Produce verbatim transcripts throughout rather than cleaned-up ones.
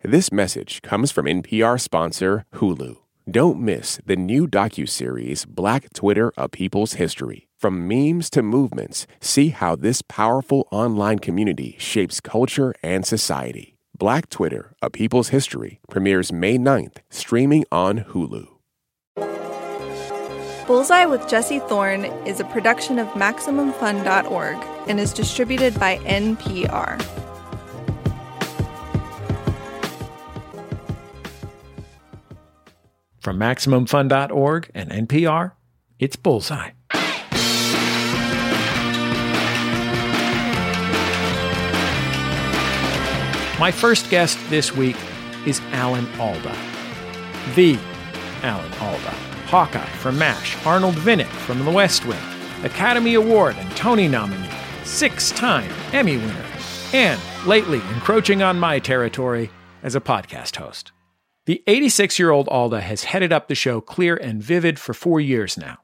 This message comes from N P R sponsor Hulu. Don't miss the new docuseries Black Twitter, A People's History. From memes to movements, see how this powerful online community shapes culture and society. Black Twitter, A People's History premieres May ninth, streaming on Hulu. Bullseye with Jesse Thorne is a production of Maximum Fun dot org and is distributed by N P R. From Maximum Fun dot org and N P R, it's Bullseye. My first guest this week is Alan Alda. The Alan Alda. Hawkeye from MASH, Arnold Vinnick from The West Wing, Academy Award and Tony nominee, six-time Emmy winner, and lately encroaching on my territory as a podcast host. The eighty-six-year-old Alda has headed up the show Clear and Vivid for four years now.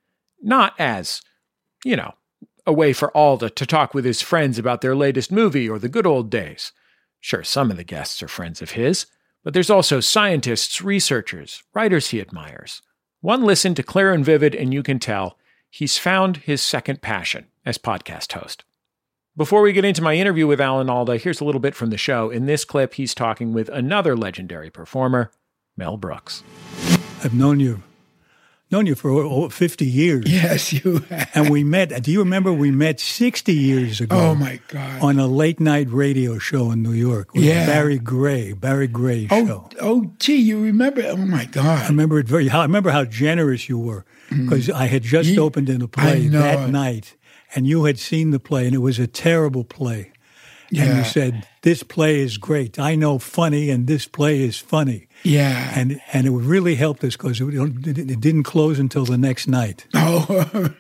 Not as, you know, a way for Alda to talk with his friends about their latest movie or the good old days. Sure, some of the guests are friends of his, but there's also scientists, researchers, writers he admires. One listen to Clear and Vivid and you can tell he's found his second passion as podcast host. Before we get into my interview with Alan Alda, here's a little bit from the show. In this clip, he's talking with another legendary performer, Mel Brooks. I've known you, known you for over fifty years. Yes, you have. And we met, do you remember we met sixty years ago? Oh, my God. On a late night radio show in New York with Yeah. Barry Gray, Barry Gray Oh, show. oh, gee, you remember? Oh, my God. I remember it very, I remember how generous you were because I had just You- opened in a play I know that it. night and you had seen the play and it was a terrible play. And Yeah. you said, this play is great. I know funny and this play is funny. Yeah. And and it really helped us because it, it didn't close until the next night. Oh,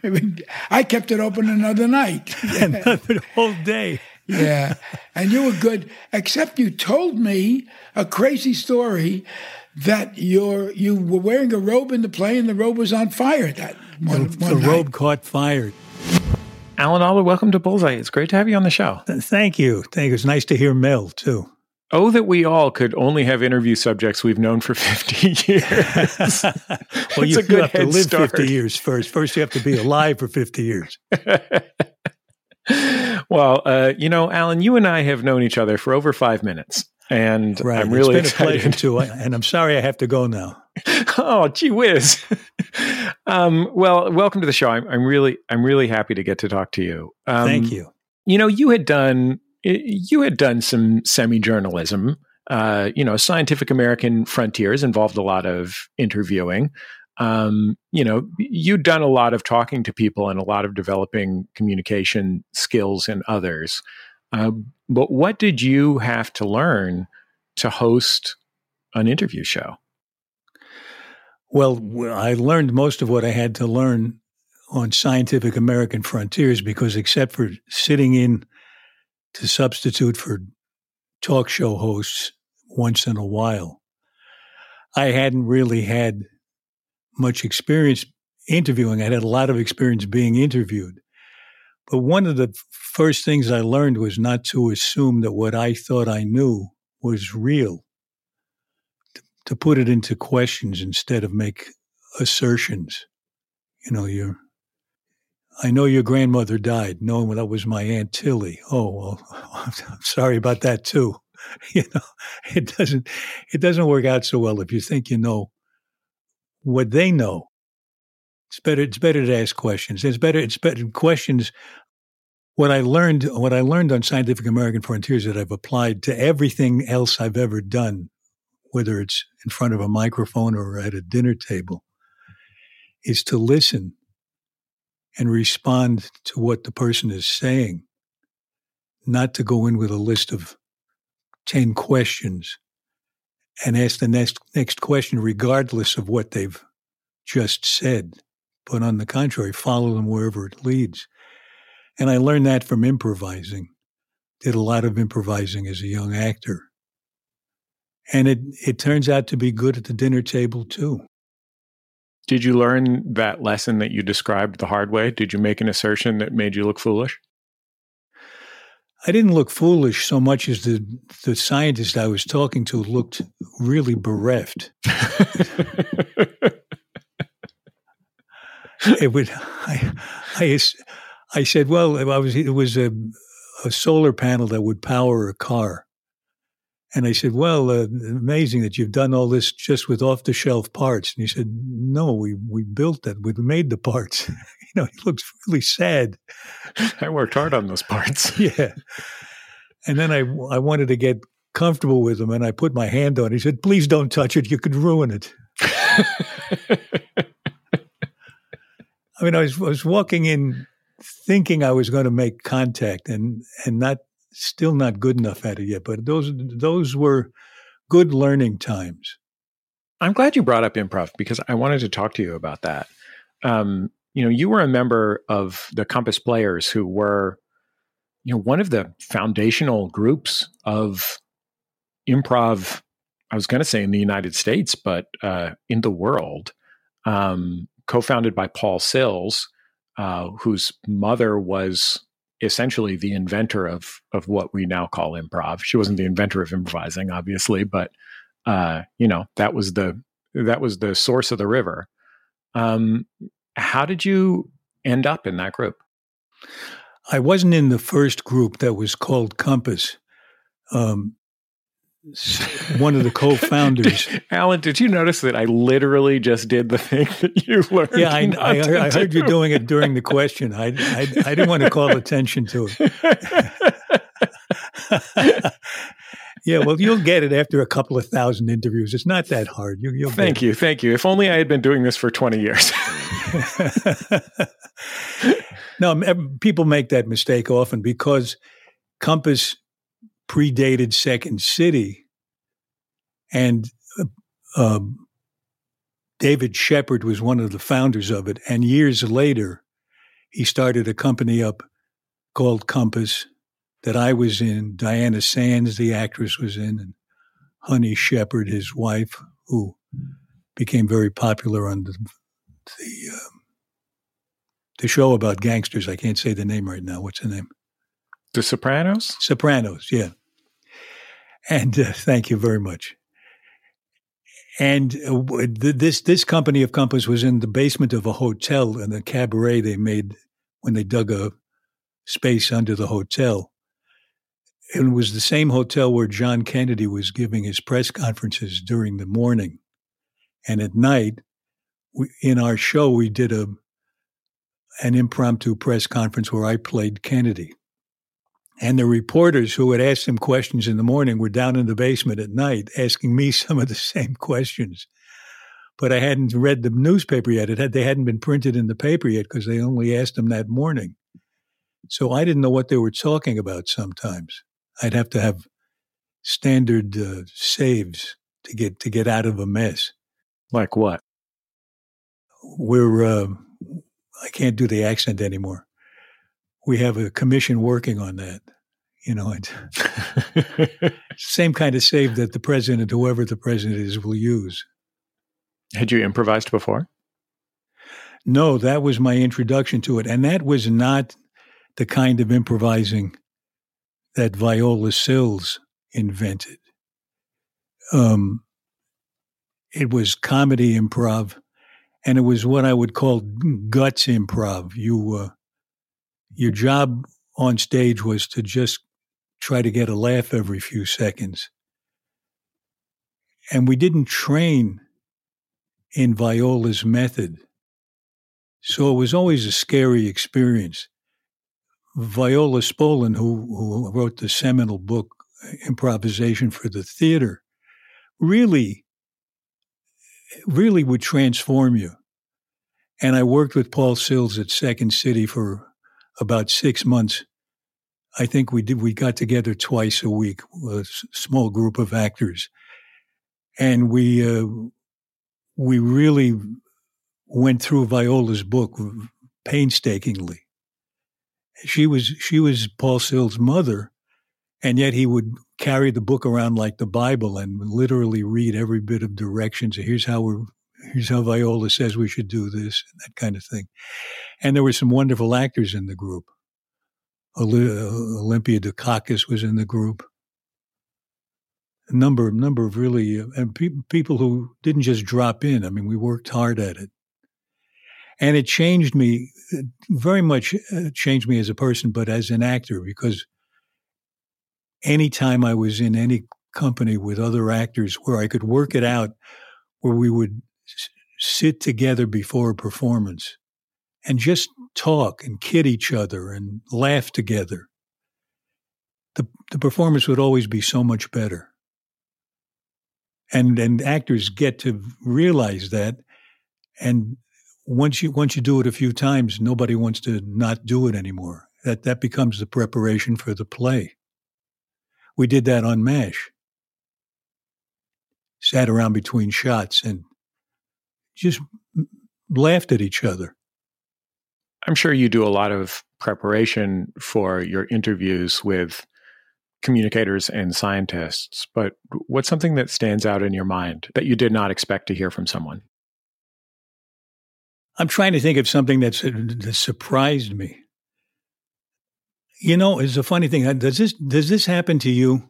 I kept it open another night. And the whole day. Yeah. And you were good, except you told me a crazy story that you're, you were wearing a robe in the play and the robe was on fire that one, The, one the night. robe caught fire. Alan Alda, welcome to Bullseye. It's great to have you on the show. Thank you. Thank you. It's nice to hear Mel, too. Oh, that we all could only have interview subjects we've known for fifty years. Well, you, a you good have to head live start. fifty years first. First, you have to be alive for fifty years. Well, uh, you know, Alan, you and I have known each other for over five minutes, and Right. I'm really it's been excited. a pleasure, too. And I'm sorry I have to go now. Oh, gee whiz! um, well, welcome to the show. I'm, I'm really, I'm really happy to get to talk to you. Um, Thank you. You know, you had done, you had done some semi-journalism. Uh, you know, Scientific American Frontiers involved a lot of interviewing. Um, you know, you'd done a lot of talking to people and a lot of developing communication skills in others. Uh, but what did you have to learn to host an interview show? Well, w- I learned most of what I had to learn on Scientific American Frontiers because except for sitting in to substitute for talk show hosts once in a while, I hadn't really had much experience interviewing. I had a lot of experience being interviewed. But one of the first things I learned was not to assume that what I thought I knew was real, to, to put it into questions instead of make assertions. You know, you're, I know your grandmother died. No, well, that was my Aunt Tilly. Oh, well, I'm sorry about that too. You know, it doesn't, it doesn't work out so well if you think you know what they know. It's better. It's better to ask questions. It's better. It's better questions. What I learned, what I learned on Scientific American Frontiers that I've applied to everything else I've ever done, whether it's in front of a microphone or at a dinner table, is to listen and respond to what the person is saying, not to go in with a list of ten questions and ask the next next question regardless of what they've just said, but on the contrary, follow them wherever it leads. And I learned that from improvising. Did a lot of improvising as a young actor. And it, it turns out to be good at the dinner table, too. Did you learn that lesson that you described the hard way? Did you make an assertion that made you look foolish? I didn't look foolish so much as the the scientist I was talking to looked really bereft. It would. I, I, I said, well, I was. It was a, a solar panel that would power a car, and I said, well, uh, amazing that you've done all this just with off the shelf parts. And he said, no, we we built that. We made the parts. You know, he looks really sad. I worked hard on those parts. Yeah. And then I I wanted to get comfortable with him, and I put my hand on it. He said, please don't touch it. You could ruin it. I mean, I was, I was walking in thinking I was going to make contact and, and not still not good enough at it yet. But those those were good learning times. I'm glad you brought up improv because I wanted to talk to you about that. Um, you know, you were a member of the Compass Players who were, you know, one of the foundational groups of improv, I was going to say in the United States, but uh, in the world. Um co-founded by Paul Sills, uh, whose mother was essentially the inventor of of what we now call improv. She wasn't the inventor of improvising, obviously, but uh, you know that was the that was the source of the river. Um, how did you end up in that group? I wasn't in the first group that was called Compass. Um, one of the co-founders. Alan, did you notice that I literally just did the thing that you learned? Yeah, I, I, I heard you doing it during the question. I, I, I didn't want to call attention to it. Yeah, well, you'll get it after a couple of thousand interviews. It's not that hard. You, you'll thank you, thank you. If only I had been doing this for twenty years. No, people make that mistake often because Compass predated Second City, and uh, David Shepard was one of the founders of it. And years later, he started a company up called Compass that I was in. Diana Sands, the actress, was in, and Honey Shepard, his wife, who became very popular on the the, uh, the show about gangsters. I can't say the name right now. What's the name? The Sopranos? Sopranos, yeah. And uh, thank you very much. And uh, th- this this company of Compass was in the basement of a hotel in the cabaret they made when they dug a space under the hotel. It was the same hotel where John Kennedy was giving his press conferences during the morning. And at night, we, in our show, we did a an impromptu press conference where I played Kennedy. And the reporters who had asked him questions in the morning were down in the basement at night asking me some of the same questions. But I hadn't read the newspaper yet. It had, they hadn't been printed in the paper yet because they only asked them that morning. So I didn't know what they were talking about sometimes. I'd have to have standard uh, saves to get to get out of a mess. Like what? We're, uh, I can't do the accent anymore. We have a commission working on that. You know, it's same kind of save that the president, whoever the president is, will use. Had you improvised before? No, that was my introduction to it. And that was not the kind of improvising that Viola Sills invented. Um, it was comedy improv, and it was what I would call guts improv. You, uh, your job on stage was to just try to get a laugh every few seconds. And we didn't train in Viola's method. So it was always a scary experience. Viola Spolin, who, who wrote the seminal book, Improvisation for the Theater, really, really would transform you. And I worked with Paul Sills at Second City for about six months. I think we did. We got together twice a week, a small group of actors, and we uh, we really went through Viola's book painstakingly. She was she was Paul Sills' mother, and yet he would carry the book around like the Bible and literally read every bit of directions. Here's how we're here's how Viola says we should do this, and that kind of thing. And there were some wonderful actors in the group. Olympia Dukakis was in the group. A number, number of really, uh, and pe- people who didn't just drop in. I mean, we worked hard at it. And it changed me, very much uh, changed me as a person, but as an actor, because anytime I was in any company with other actors where I could work it out, where we would s- sit together before a performance and just talk and kid each other and laugh together, the the performance would always be so much better. And and actors get to realize that, and once you once you do it a few times, nobody wants to not do it anymore. That that becomes the preparation for the play. We did that on MASH. Sat around between shots and just laughed at each other. I'm sure you do a lot of preparation for your interviews with communicators and scientists, but what's something that stands out in your mind that you did not expect to hear from someone? I'm trying to think of something that's, that surprised me. You know, it's a funny thing. Does this does this happen to you?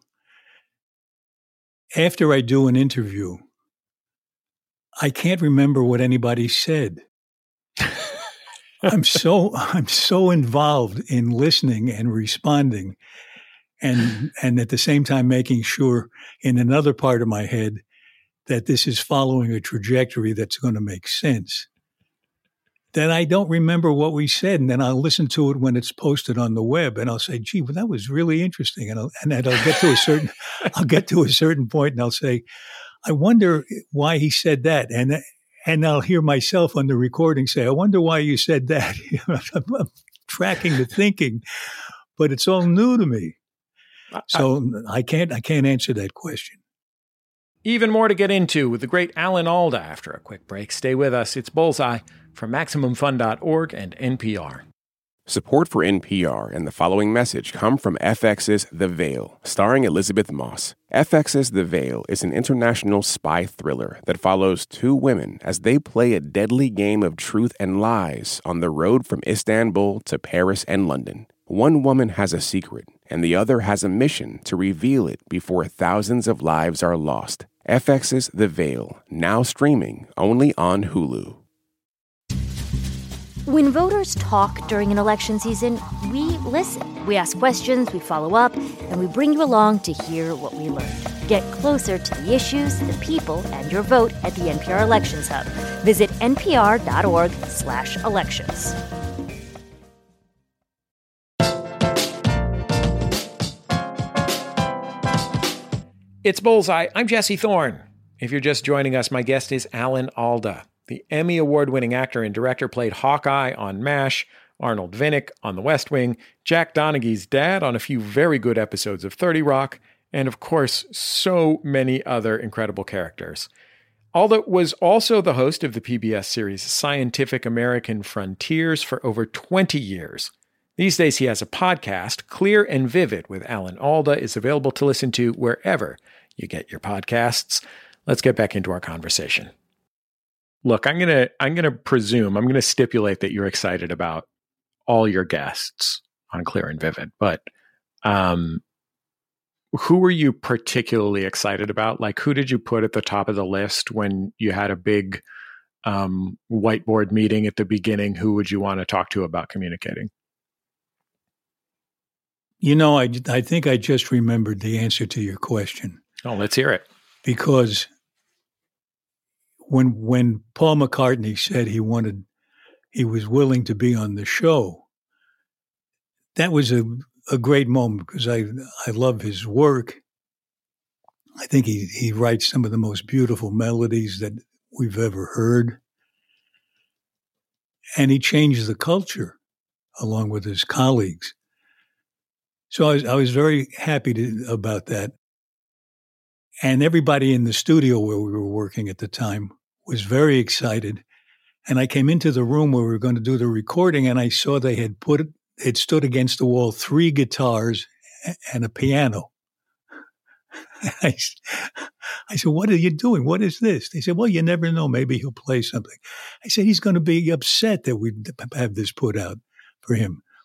After I do an interview, I can't remember what anybody said. I'm so I'm so involved in listening and responding, and and at the same time making sure in another part of my head that this is following a trajectory that's going to make sense, that I don't remember what we said, and then I'll listen to it when it's posted on the web, and I'll say, "Gee, well, that was really interesting," and I'll, and then I'll get to a certain I'll get to a certain point, and I'll say, "I wonder why he said that," and and I'll hear myself on the recording say, "I wonder why you said that." I'm tracking the thinking, but it's all new to me, so I can't I can't answer that question. Even more to get into with the great Alan Alda after a quick break. Stay with us. It's Bullseye from Maximum Fun dot org and N P R. Support for N P R and the following message come from F X's The Veil, starring Elizabeth Moss. F X's The Veil is an international spy thriller that follows two women as they play a deadly game of truth and lies on the road from Istanbul to Paris and London. One woman has a secret, and the other has a mission to reveal it before thousands of lives are lost. F X's The Veil, now streaming only on Hulu. When voters talk during an election season, we listen. We ask questions, we follow up, and we bring you along to hear what we learned. Get closer to the issues, the people, and your vote at the N P R Elections Hub. Visit npr.org slash elections. It's Bullseye. I'm Jesse Thorne. If you're just joining us, my guest is Alan Alda. The Emmy Award-winning actor and director played Hawkeye on MASH, Arnold Vinnick on The West Wing, Jack Donaghy's dad on a few very good episodes of thirty Rock, and of course, so many other incredible characters. Alda was also the host of the P B S series Scientific American Frontiers for over twenty years. These days, he has a podcast, Clear and Vivid with Alan Alda, is available to listen to wherever you get your podcasts. Let's get back into our conversation. Look, I'm gonna I'm gonna presume I'm gonna stipulate that you're excited about all your guests on Clear and Vivid, but um, who were you particularly excited about? Like, who did you put at the top of the list when you had a big um, whiteboard meeting at the beginning? Who would you want to talk to about communicating? You know, I I think I just remembered the answer to your question. Oh, let's hear it. Because when when Paul McCartney said he wanted, he was willing to be on the show, that was a, a great moment because I I love his work. I think he, he writes some of the most beautiful melodies that we've ever heard. And he changed the culture along with his colleagues. So I was, I was very happy to, about that. And everybody in the studio where we were working at the time was very excited. And I came into the room where we were going to do the recording, and I saw they had put, it stood against the wall, three guitars and a piano. I, I said, "What are you doing? What is this?" They said, "Well, you never know. Maybe he'll play something." I said, "He's going to be upset that we have this put out for him."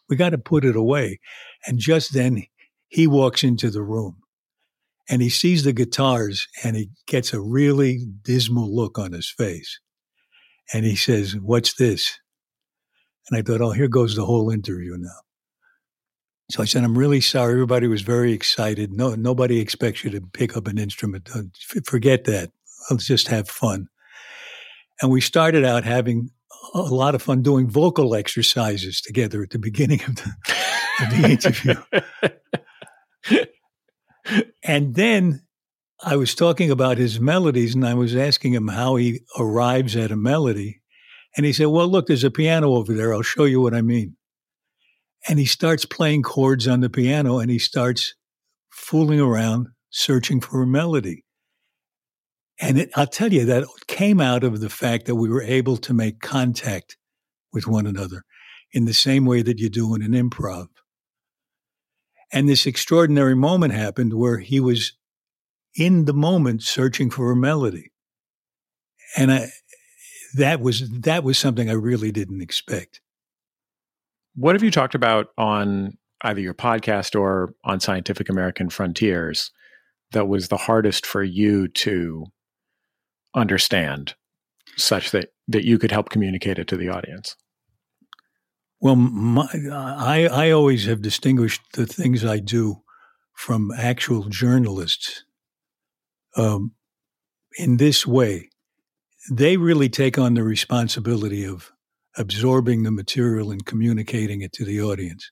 We got to put it away. And just then he walks into the room and he sees the guitars and he gets a really dismal look on his face. And he says, "What's this?" And I thought, oh, here goes the whole interview now. So I said, "I'm really sorry. Everybody was very excited. No, nobody expects you to pick up an instrument. Forget that. Let's just have fun." And we started out having a lot of fun doing vocal exercises together at the beginning of the, of the interview. And then I was talking about his melodies, and I was asking him how he arrives at a melody. And he said, "Well, look, there's a piano over there. I'll show you what I mean." And he starts playing chords on the piano, and he starts fooling around, searching for a melody. And it, I'll tell you, that came out of the fact that we were able to make contact with one another in the same way that you do in an improv. And this extraordinary moment happened where he was in the moment searching for a melody. And I, that was that was something I really didn't expect. What have you talked about on either your podcast or on Scientific American Frontiers that was the hardest for you to understand, such that, that you could help communicate it to the audience? Well, my, I, I always have distinguished the things I do from actual journalists um, in this way. They really take on the responsibility of absorbing the material and communicating it to the audience.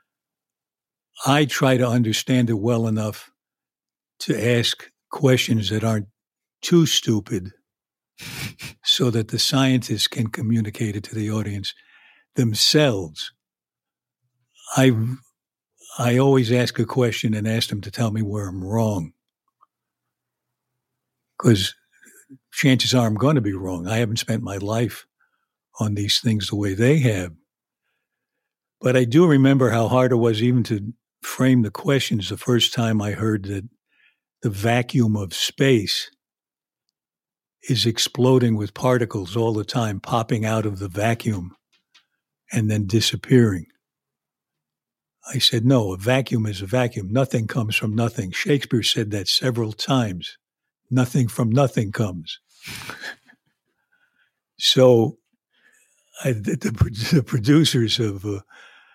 I try to understand it well enough to ask questions that aren't too stupid so that the scientists can communicate it to the audience themselves. I I always ask a question and ask them to tell me where I'm wrong, because chances are I'm going to be wrong. I haven't spent my life on these things the way they have. But I do remember how hard it was even to frame the questions the first time I heard that the vacuum of space is exploding with particles all the time, popping out of the vacuum and then disappearing. I said, no, a vacuum is a vacuum. Nothing comes from nothing. Shakespeare said that several times. Nothing from nothing comes. So I, the, the, the producers of uh,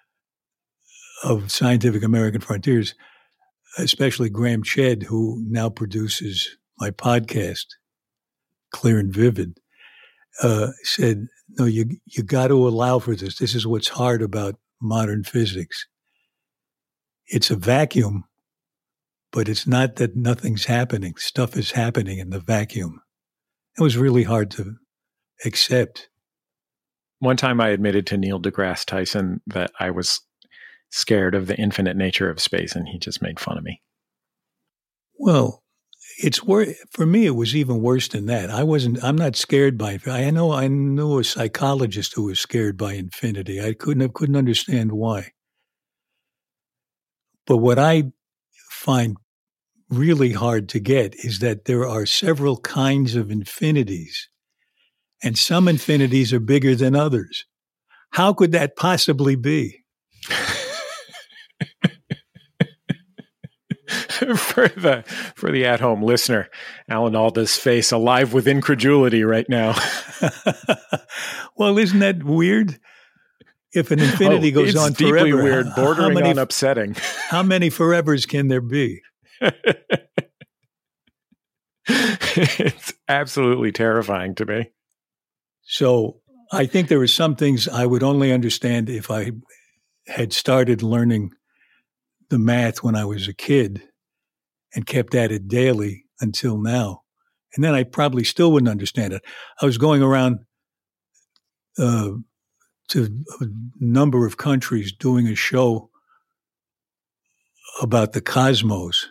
of Scientific American Frontiers, especially Graham Chedd, who now produces my podcast, Clear and Vivid, uh, said, no, you you got to allow for this. This is what's hard about modern physics. It's a vacuum, but it's not that nothing's happening. Stuff is happening in the vacuum. It was really hard to accept. One time I admitted to Neil deGrasse Tyson that I was scared of the infinite nature of space, and he just made fun of me. Well, it's wor- for me, it was even worse than that. I wasn't, I'm not scared by, I know, I knew a psychologist who was scared by infinity. I couldn't, I couldn't understand why. But what I find really hard to get is that there are several kinds of infinities, and some infinities are bigger than others. How could that possibly be? for the for the at-home listener, Alan Alda's face alive with incredulity right now. Well, isn't that weird? If an infinity oh, goes on deeply forever, deeply weird, how, bordering how many, on upsetting. How many forevers can there be? It's absolutely terrifying to me. So I think there were some things I would only understand if I had started learning the math when I was a kid and kept at it daily until now. And then I probably still wouldn't understand it. I was going around uh, to a number of countries doing a show about the cosmos.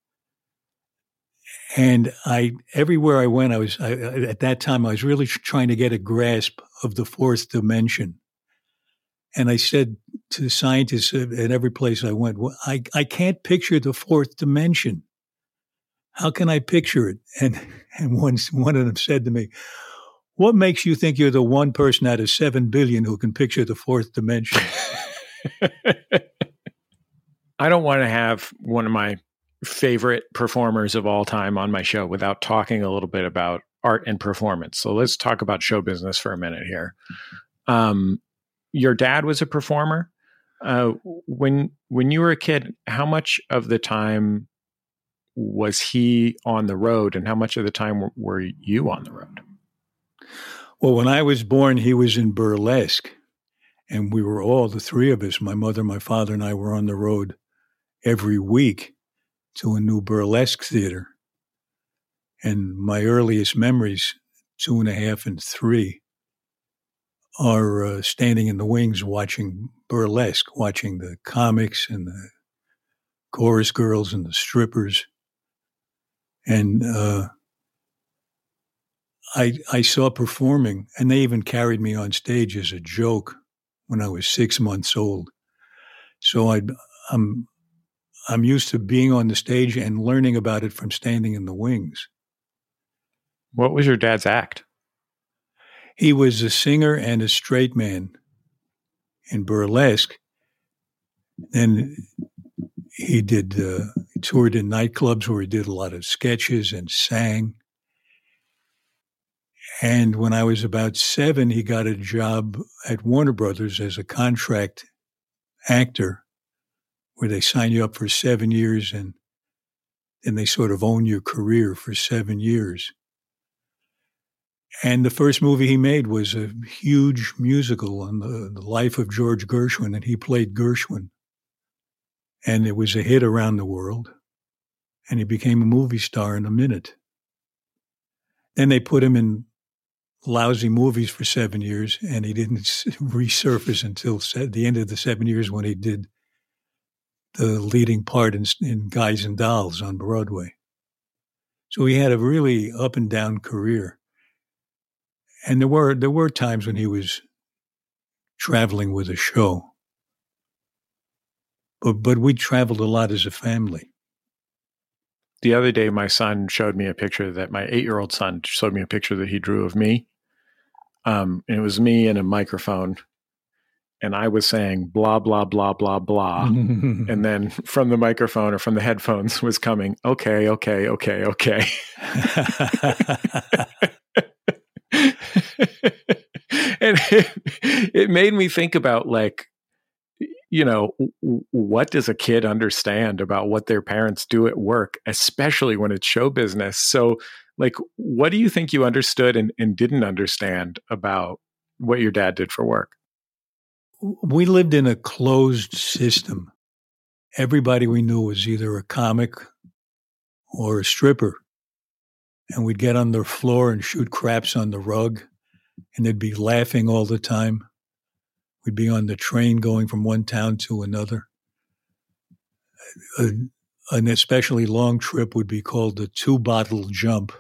And I, everywhere I went, I was, I, at that time, I was really trying to get a grasp of the fourth dimension. And I said to scientists at every place I went, well, I, I can't picture the fourth dimension. How can I picture it? And and one, one of them said to me, what makes you think you're the one person out of seven billion who can picture the fourth dimension? I don't want to have one of my favorite performers of all time on my show without talking a little bit about art and performance. So let's talk about show business for a minute here. Um, your dad was a performer. Uh, when when you were a kid, how much of the time was he on the road, and how much of the time were, were you on the road? Well, when I was born, he was in burlesque, and we were all, the three of us, my mother, my father, and I were on the road every week to a new burlesque theater. And my earliest memories, two and a half and three, are uh, standing in the wings watching burlesque, watching the comics and the chorus girls and the strippers. And uh, I I saw performing, and they even carried me on stage as a joke when I was six months old. So I'd, I'm I'm used to being on the stage and learning about it from standing in the wings. What was your dad's act? He was a singer and a straight man in burlesque. Then he did, uh, he toured in nightclubs where he did a lot of sketches and sang. And when I was about seven, he got a job at Warner Brothers as a contract actor, where they sign you up for seven years and then they sort of own your career for seven years. And the first movie he made was a huge musical on the, the life of George Gershwin, and he played Gershwin. And it was a hit around the world, and he became a movie star in a minute. Then they put him in lousy movies for seven years, and he didn't resurface until the end of the seven years when he did the leading part in, in Guys and Dolls on Broadway. So he had a really up and down career. And there were there were times when he was traveling with a show. But but we traveled a lot as a family. The other day, my son showed me a picture that my eight-year-old son showed me a picture that he drew of me. Um, and it was me and a microphone. And I was saying blah, blah, blah, blah, blah. And then from the microphone or from the headphones was coming, okay, okay, okay, okay. And it, it made me think about, like, you know, what does a kid understand about what their parents do at work, especially when it's show business? So, like, what do you think you understood and, and didn't understand about what your dad did for work? We lived in a closed system. Everybody we knew was either a comic or a stripper. And we'd get on the floor and shoot craps on the rug, and they'd be laughing all the time. We'd be on the train going from one town to another. A, an especially long trip would be called the two-bottle jump.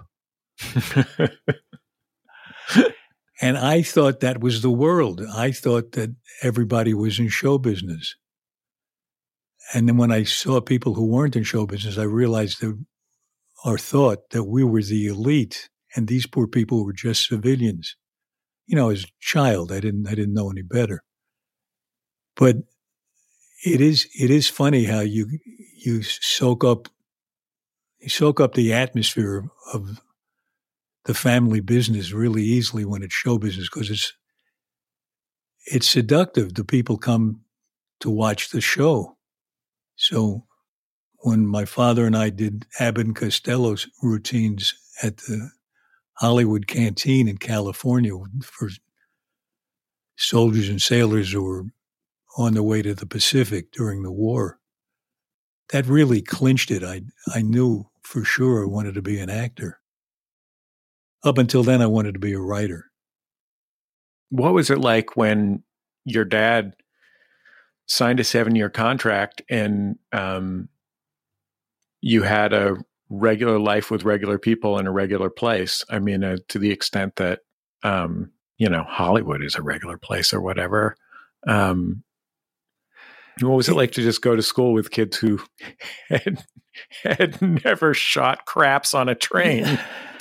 And I thought that was the world. I thought that everybody was in show business. And then when I saw people who weren't in show business, I realized that, or thought that we were the elite, and these poor people were just civilians. You know, as a child, I didn't, I didn't know any better. But it is, it is funny how you, you soak up, you soak up the atmosphere of the family business really easily when it's show business, because it's, it's seductive. The people come to watch the show. So when my father and I did Abbott and Costello's routines at the Hollywood Canteen in California for soldiers and sailors who were on their way to the Pacific during the war, that really clinched it. I I knew for sure I wanted to be an actor. Up until then, I wanted to be a writer. What was it like when your dad signed a seven-year contract and um, you had a regular life with regular people in a regular place? I mean, uh, to the extent that, um, you know, Hollywood is a regular place or whatever. Um, what was it like to just go to school with kids who had, had never shot craps on a train?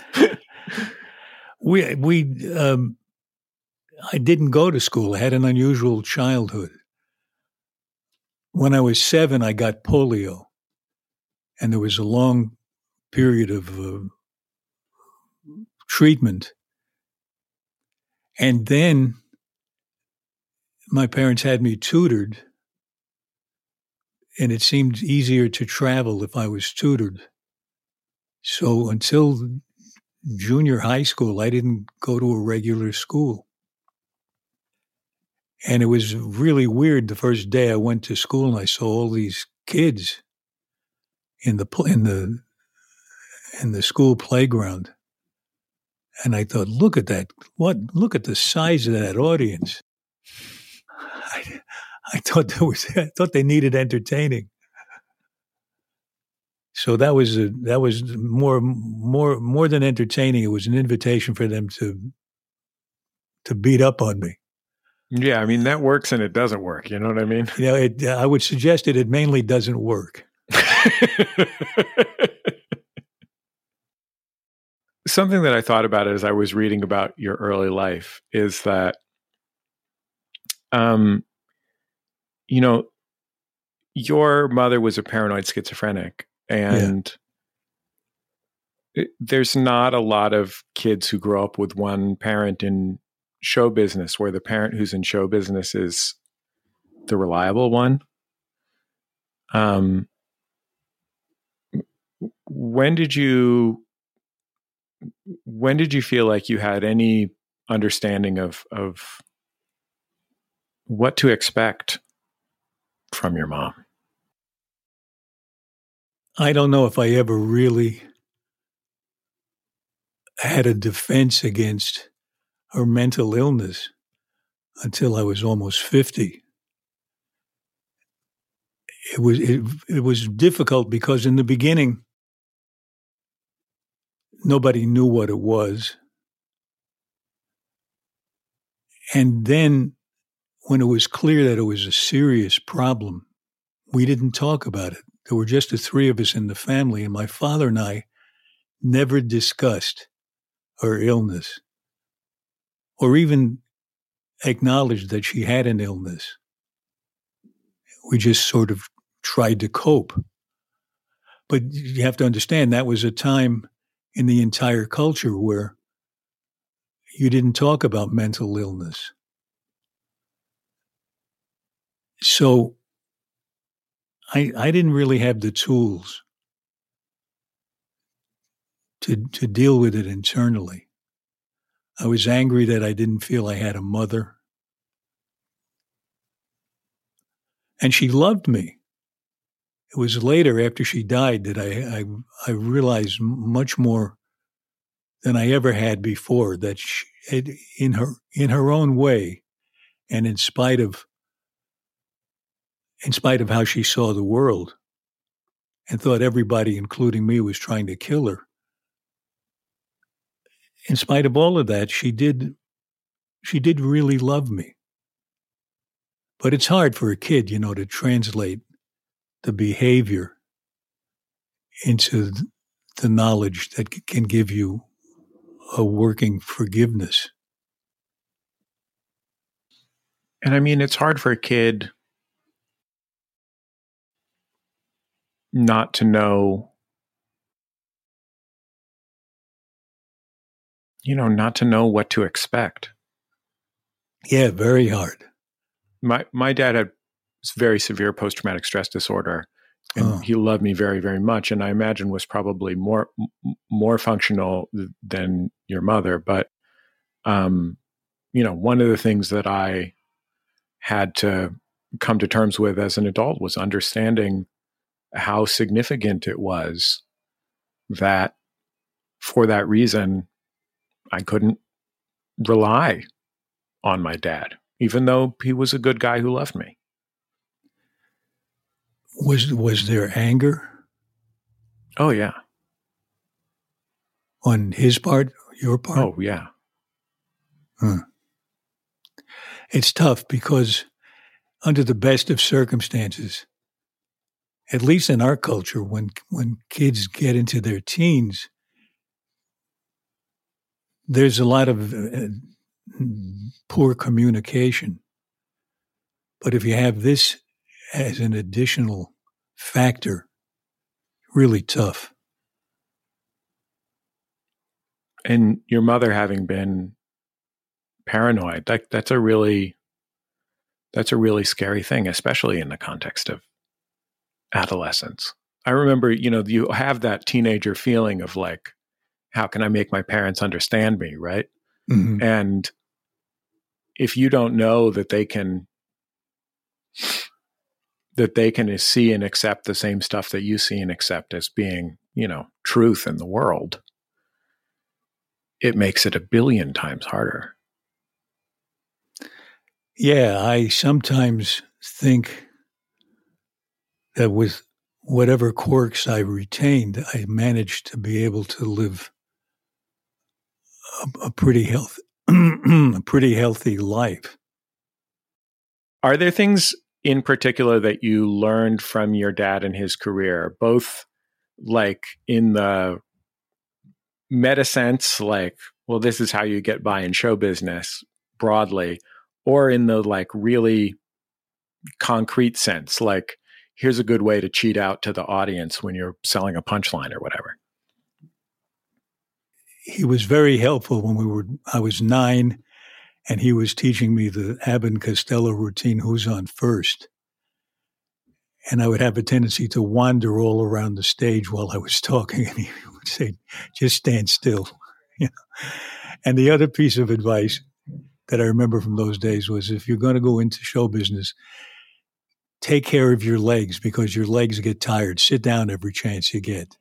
we, we, um, I didn't go to school. I had an unusual childhood. When I was seven, I got polio, and there was a long period of uh, treatment. And then my parents had me tutored, and it seemed easier to travel if I was tutored. So until junior high school, I didn't go to a regular school. And it was really weird. The first day I went to school and I saw all these kids in the in the in the school playground, and I thought, "Look at that! What? Look at the size of that audience." I, I thought there was. I thought they needed entertaining. So that was a, that was more more more than entertaining. It was an invitation for them to to beat up on me. Yeah, I mean, that works and it doesn't work. You know what I mean? You know, it, I would suggest that it mainly doesn't work. Something that I thought about as I was reading about your early life is that, um, you know, your mother was a paranoid schizophrenic, and yeah. it, there's not a lot of kids who grow up with one parent in show business where the parent who's in show business is the reliable one. Um, when did you, when did you feel like you had any understanding of, of what to expect from your mom? I don't know if I ever really had a defense against her mental illness until I was almost fifty. It was it, it was difficult because in the beginning, nobody knew what it was. And then when it was clear that it was a serious problem, we didn't talk about it. There were just the three of us in the family, and my father and I never discussed her illness or even acknowledged that she had an illness. We just sort of tried to cope. But you have to understand that was a time in the entire culture where you didn't talk about mental illness. So I, I didn't really have the tools to, to deal with it internally. I was angry that I didn't feel I had a mother. And she loved me. It was later, after she died, that I, I, I realized much more than I ever had before, that she, it, in her in her own way, and in spite of in spite of how she saw the world, and thought everybody, including me, was trying to kill her. In spite of all of that, she did she did really love me. But it's hard for a kid, you know, to translate the behavior into the knowledge that can give you a working forgiveness. And I mean, it's hard for a kid not to know, you know, not to know what to expect. Yeah, very hard. My my dad had very severe post-traumatic stress disorder, and oh. he loved me very, very much, and I imagine was probably more more functional than your mother. But, um, you know, one of the things that I had to come to terms with as an adult was understanding how significant it was that for that reason, I couldn't rely on my dad, even though he was a good guy who loved me. Was was there anger? Oh, yeah. On his part, your part? Oh, yeah. Huh. It's tough because under the best of circumstances, at least in our culture, when when kids get into their teens, there's a lot of uh, poor communication. But if you have this as an additional factor, really tough. And your mother having been paranoid, that, that's a really, that's a really scary thing, especially in the context of adolescence. I remember, you know, you have that teenager feeling of like, how can I make my parents understand me, right? Mm-hmm. And if you don't know that they can, that they can see and accept the same stuff that you see and accept as being, you know, truth in the world, it makes it a billion times harder. Yeah, I sometimes think that with whatever quirks I retained, I managed to be able to live a, a pretty healthy, a pretty healthy life. Are there things in particular that you learned from your dad and his career, both like in the meta sense, like, well, this is how you get by in show business broadly, or in the like really concrete sense, like, here's a good way to cheat out to the audience when you're selling a punchline or whatever? He was very helpful when we were, I was nine, and he was teaching me the Abbott and Costello routine, who's on first. And I would have a tendency to wander all around the stage while I was talking, and he would say, just stand still. You know? And the other piece of advice that I remember from those days was, if you're going to go into show business, take care of your legs, because your legs get tired. Sit down every chance you get.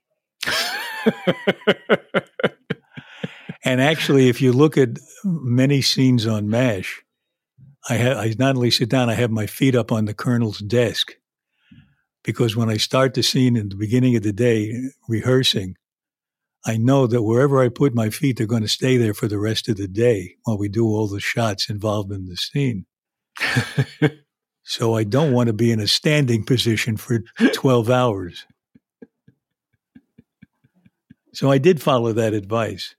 And actually, if you look at many scenes on MASH, I, ha- I not only sit down, I have my feet up on the colonel's desk. Because when I start the scene in the beginning of the day, rehearsing, I know that wherever I put my feet, they're going to stay there for the rest of the day while we do all the shots involved in the scene. So I don't want to be in a standing position for twelve hours. So I did follow that advice.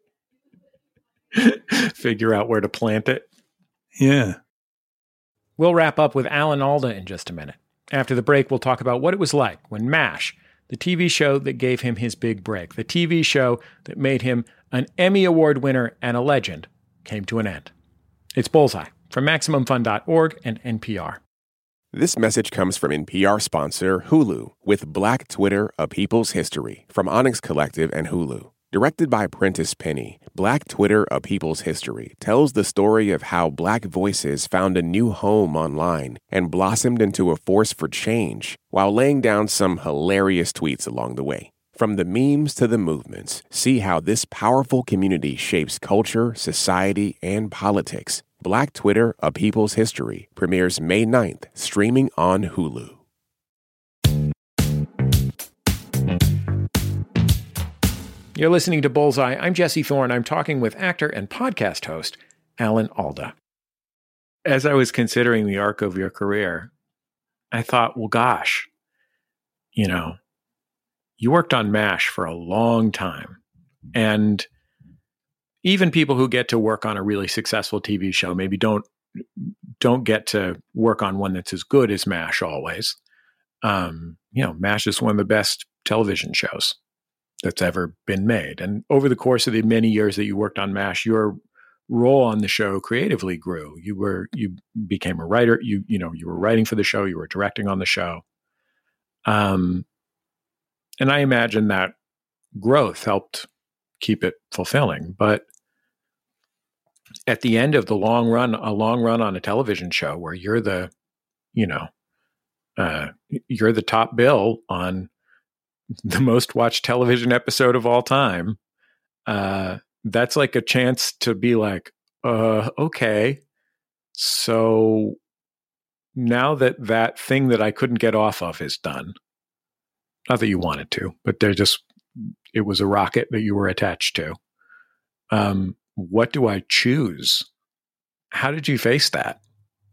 Figure out where to plant it. Yeah. We'll wrap up with Alan Alda in just a minute. After the break, we'll talk about what it was like when MASH, the T V show that gave him his big break, the T V show that made him an Emmy Award winner and a legend, came to an end. It's Bullseye from Maximum Fun dot org and N P R. This message comes from N P R sponsor Hulu with Black Twitter, A People's History from Onyx Collective and Hulu. Directed by Prentice Penny, Black Twitter, A People's History tells the story of how Black voices found a new home online and blossomed into a force for change while laying down some hilarious tweets along the way. From the memes to the movements, see how this powerful community shapes culture, society, and politics. Black Twitter, A People's History premieres May ninth, streaming on Hulu. You're listening to Bullseye. I'm Jesse Thorne. I'm talking with actor and podcast host Alan Alda. As I was considering the arc of your career, I thought, well, gosh, you know, you worked on MASH for a long time. And even people who get to work on a really successful T V show maybe don't don't get to work on one that's as good as MASH always. Um, you know, MASH is one of the best television shows that's ever been made. And over the course of the many years that you worked on MASH, your role on the show creatively grew. You were you became a writer. You you know you were writing for the show. You were directing on the show. Um, and I imagine that growth helped keep it fulfilling. But at the end of the long run, a long run on a television show where you're the, you know, uh, you're the top bill on the most watched television episode of all time, uh, that's like a chance to be like, uh, okay, so now that that thing that I couldn't get off of is done, not that you wanted to, but they're just, it was a rocket that you were attached to. Um, what do I choose? How did you face that?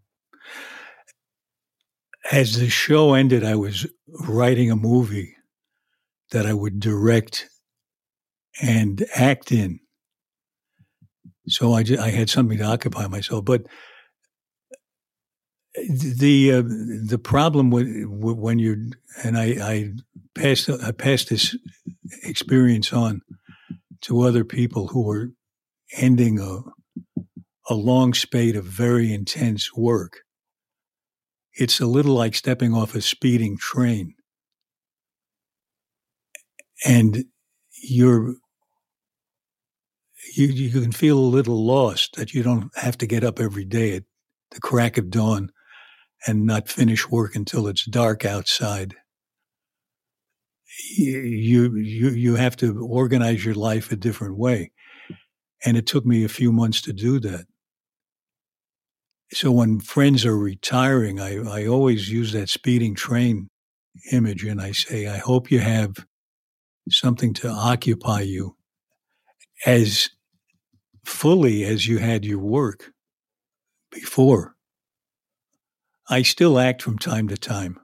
As the show ended, I was writing a movie that I would direct and act in. So I, just, I had something to occupy myself. But The uh, the problem with, with when you're and I, I passed I passed this experience on to other people who were ending a a long spate of very intense work. It's a little like stepping off a speeding train, and you're you you can feel a little lost that you don't have to get up every day at the crack of dawn and not finish work until it's dark outside. You, you, you have to organize your life a different way. And it took me a few months to do that. So when friends are retiring, I, I always use that speeding train image and I say, I hope you have something to occupy you as fully as you had your work before. I still act from time to time.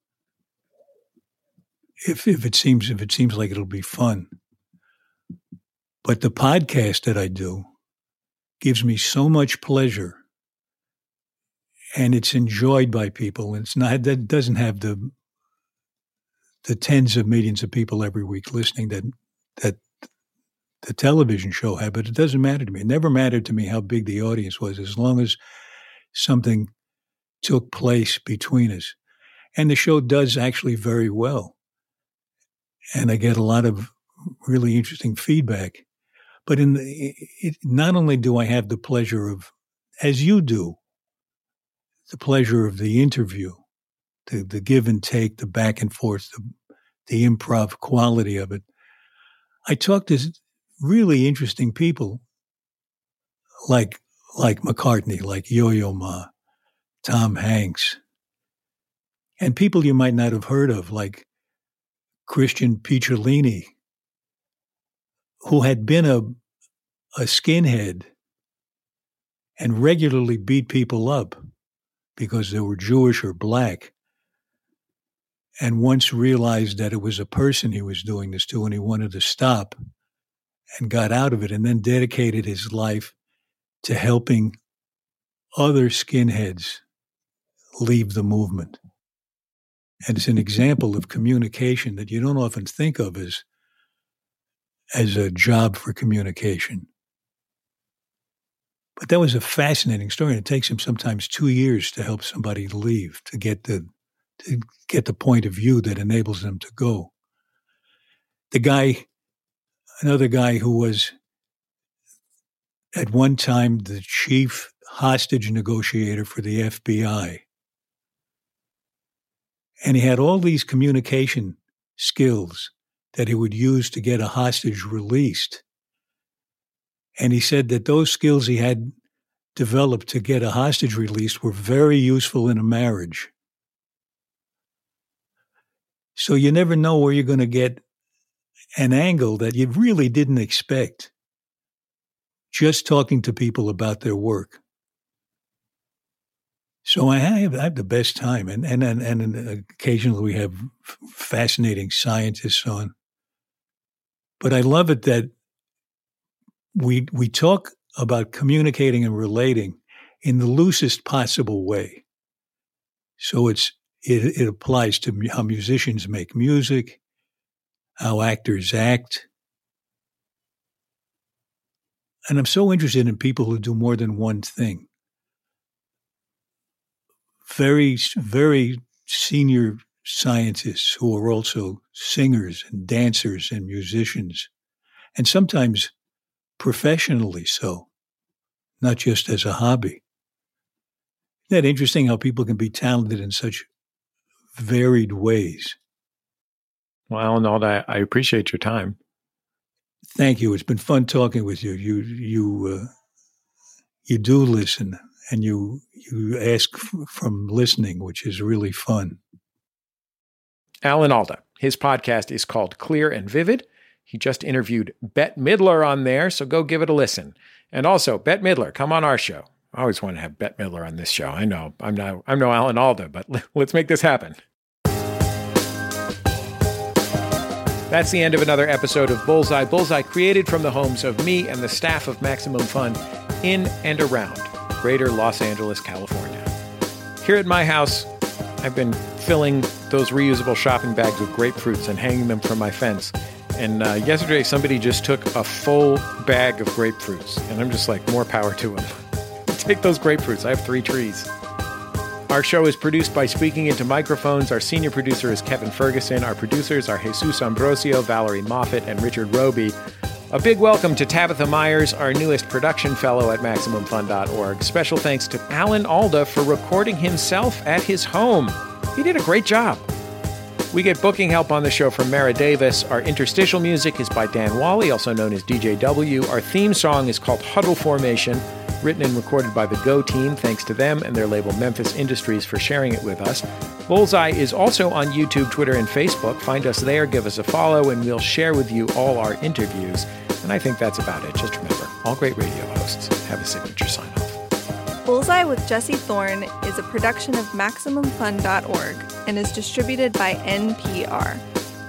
If if it seems if it seems like it'll be fun. But the podcast that I do gives me so much pleasure, and it's enjoyed by people. And it's not that doesn't have the the tens of millions of people every week listening that that the television show had, but it doesn't matter to me. It never mattered to me how big the audience was, as long as something took place between us. And the show does actually very well. And I get a lot of really interesting feedback. But in the, it, not only do I have the pleasure of, as you do, the pleasure of the interview, the, the give and take, the back and forth, the, the improv quality of it, I talk to really interesting people like like McCartney, like Yo-Yo Ma, Tom Hanks, and people you might not have heard of, like Christian Picciolini, who had been a, a skinhead and regularly beat people up because they were Jewish or black, and once realized that it was a person he was doing this to and he wanted to stop and got out of it, and then dedicated his life to helping other skinheads leave the movement. And it's an example of communication that you don't often think of as, as a job for communication. But that was a fascinating story. And it takes him sometimes two years to help somebody leave, to get the to get the point of view that enables them to go. The guy, another guy who was at one time the chief hostage negotiator for the F B I. And he had all these communication skills that he would use to get a hostage released. And he said that those skills he had developed to get a hostage released were very useful in a marriage. So you never know where you're going to get an angle that you really didn't expect just talking to people about their work. So I have, I have the best time, and, and, and, and occasionally we have fascinating scientists on. But I love it that we we talk about communicating and relating in the loosest possible way. So it's it, it applies to how musicians make music, how actors act. And I'm so interested in people who do more than one thing. Very, very senior scientists who are also singers and dancers and musicians, and sometimes professionally so, not just as a hobby. Isn't that interesting how people can be talented in such varied ways? Well, Alan Alda, I appreciate your time. Thank you. It's been fun talking with you. You you uh, you do listen, and you you ask f- from listening, which is really fun. Alan Alda. His podcast is called Clear and Vivid. He just interviewed Bette Midler on there, so go give it a listen. And also, Bette Midler, come on our show. I always want to have Bette Midler on this show. I know I'm not I'm no Alan Alda, but let's make this happen. That's the end of another episode of Bullseye. Bullseye, created from the homes of me and the staff of Maximum Fun in and around Greater Los Angeles, California. Here at my house, I've been filling those reusable shopping bags with grapefruits and hanging them from my fence. And uh, yesterday, somebody just took a full bag of grapefruits, and I'm just like, more power to them. Take those grapefruits. I have three trees. Our show is produced by Speaking Into Microphones. Our senior producer is Kevin Ferguson. Our producers are Jesus Ambrosio, Valerie Moffat, and Richard Roby. A big welcome to Tabitha Myers, our newest production fellow at Maximum Fun dot org. Special thanks to Alan Alda for recording himself at his home. He did a great job. We get booking help on the show from Mara Davis. Our interstitial music is by Dan Wally, also known as D J W. Our theme song is called Huddle Formation, written and recorded by the Go team. Thanks to them and their label Memphis Industries for sharing it with us. Bullseye is also on YouTube, Twitter, and Facebook. Find us there, give us a follow, and we'll share with you all our interviews. And I think that's about it. Just remember, all great radio hosts have a signature sign-off. Bullseye with Jesse Thorne is a production of Maximum Fun dot org and is distributed by N P R.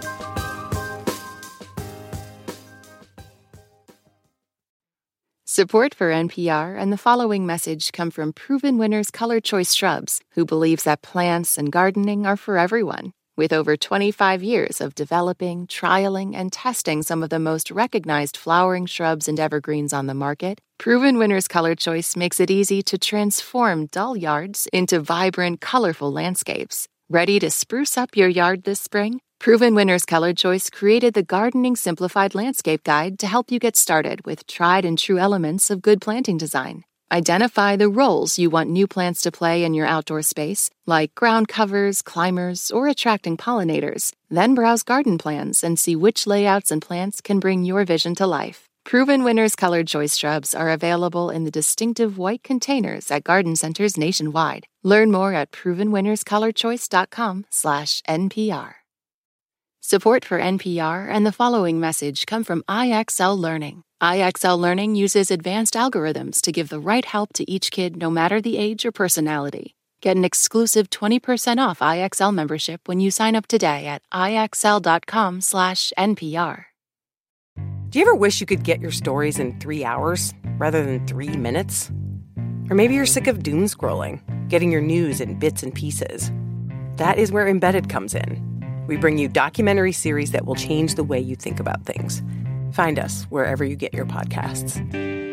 Support for N P R and the following message come from Proven Winners Color Choice Shrubs, who believes that plants and gardening are for everyone. With over twenty-five years of developing, trialing, and testing some of the most recognized flowering shrubs and evergreens on the market, Proven Winners Color Choice makes it easy to transform dull yards into vibrant, colorful landscapes. Ready to spruce up your yard this spring? Proven Winners Color Choice created the Gardening Simplified Landscape Guide to help you get started with tried and true elements of good planting design. Identify the roles you want new plants to play in your outdoor space, like ground covers, climbers, or attracting pollinators. Then browse garden plans and see which layouts and plants can bring your vision to life. Proven Winners Colored Choice Shrubs are available in the distinctive white containers at garden centers nationwide. Learn more at proven winners color choice dot com slash N P R. Support for N P R and the following message come from I X L Learning. I X L Learning uses advanced algorithms to give the right help to each kid no matter the age or personality. Get an exclusive twenty percent off I X L membership when you sign up today at I X L dot com slash N P R. Do you ever wish you could get your stories in three hours rather than three minutes? Or maybe you're sick of doom scrolling, getting your news in bits and pieces. That is where Embedded comes in. We bring you documentary series that will change the way you think about things. Find us wherever you get your podcasts.